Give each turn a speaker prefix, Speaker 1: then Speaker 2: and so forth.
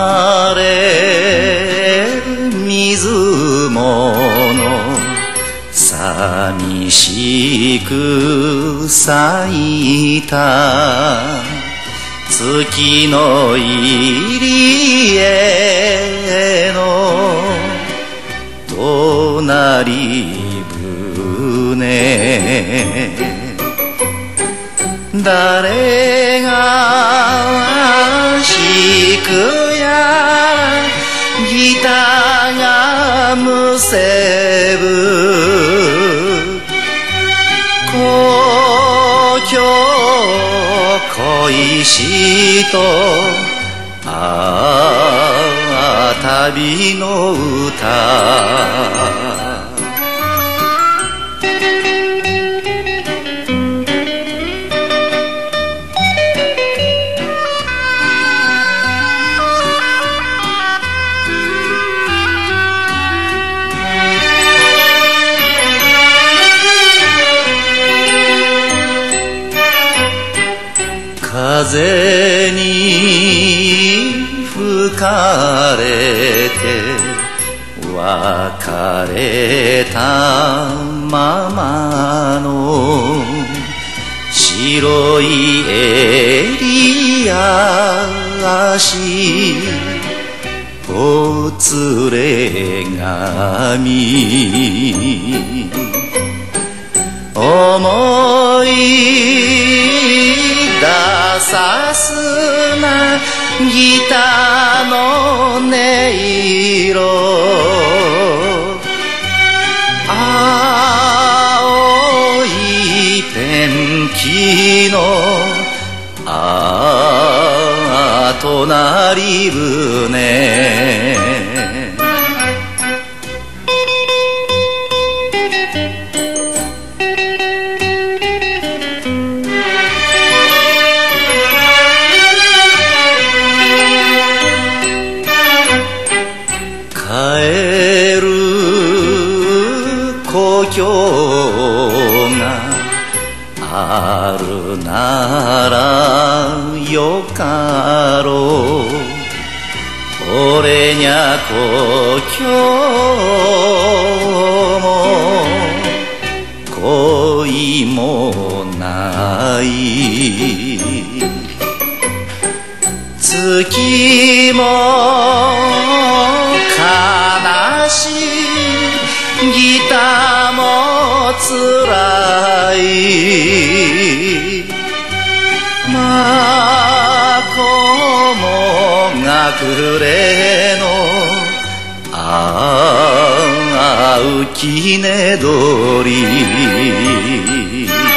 Speaker 1: れ水もの寂しく咲いた月の入り江の隣船誰が弾くやギターがむせぶ故郷恋しと旅の歌風に吹かれて別れたままの白い襟足ほつれ髪思い出さすなギターの音色青いペンキの隣船帰る故郷があるならよかろう俺にゃ故郷も恋もない月も悲しいギターもつらいマコもがくれの青きねどり